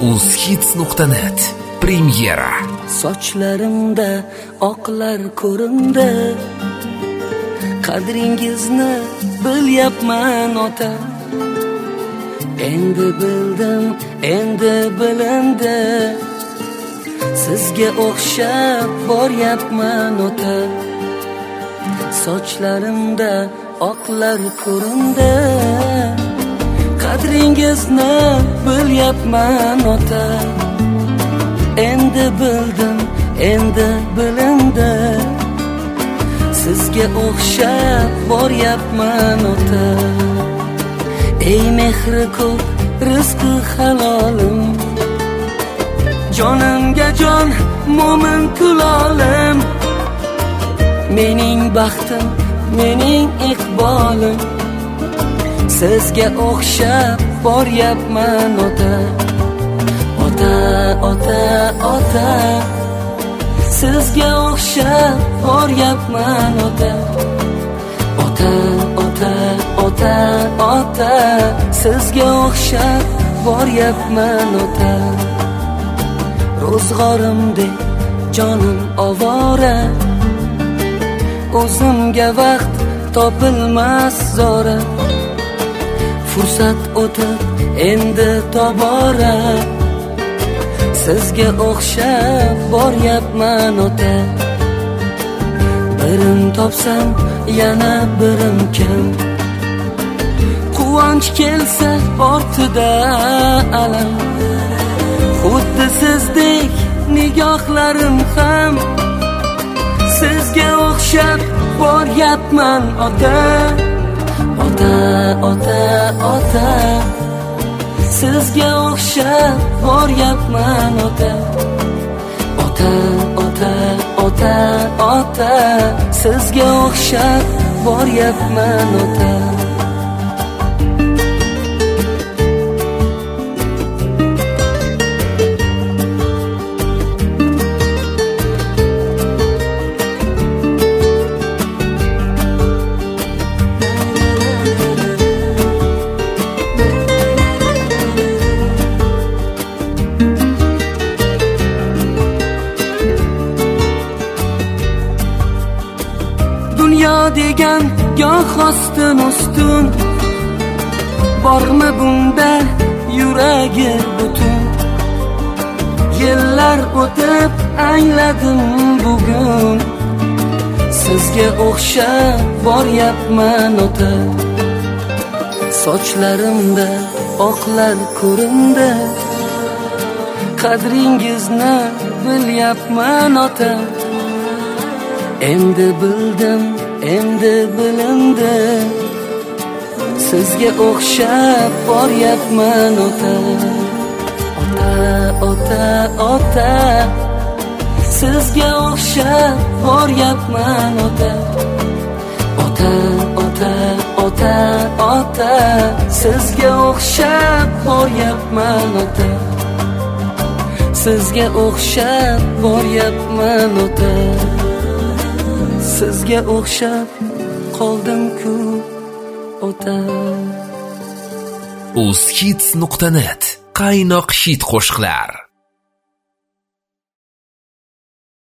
uzhits.net premyera. Sochlarimda oqlar ko'rindi, qadringizni bilyapman ota. Endi bildim, endi bilindi, sizga o'xshab boryapman ota. Sochlarimda oqlar ko'rindi, qadringizni bilyapman ota. Endi bildim, endi bilindi, sizga o'xshab boryapman ota. Ey mehri ko'p, rizqi halolim, jonimga jon, mo'min kulolim. Mening baxtim, mening iqbolim, sizga o'xshab boryapman ota. Ota, ota, ota, sizga o'xshab boryapman ota. Ota, ota, ota, ota, sizga o'xshab boryapman ota. Ro'zg'orimdek jonim ovora, o'zimga vaqt topilmas zora. Fursat o'tib endi tobora, sizga o'xshab boryapman ota. Birim topsam yana birim kam, quvonch kelsa ortida alam. Xuddi sizdek nigohlarim ham, sizga o'xshab boryapman ota. Ota, ota, ota, sizga o'xshab boryapman ota. Ota, ota, ota, ota, sizga o'xshab boryapman ota. Dunyo degan goh ostin ustun, bormi bunda yuragi butun. Yillar o'tib angladim bugun, sizga o'xshab boryapman ota. Sochlarimda oqlar ko'rindi, qadringizni bilyapman ota. Endi bildim, endi bilindi, sizga o'xshab boryapman ota. Ota, ota, ota, sizga o'xshab boryapman ota. Ota, ota, ota, ota, sizga o'xshab boryapman ota. Sizga o'xshab boryapman ota. Sizga o'xshab qoldim-ku ota. uzhits.net qaynoq hit qo'shiqlar.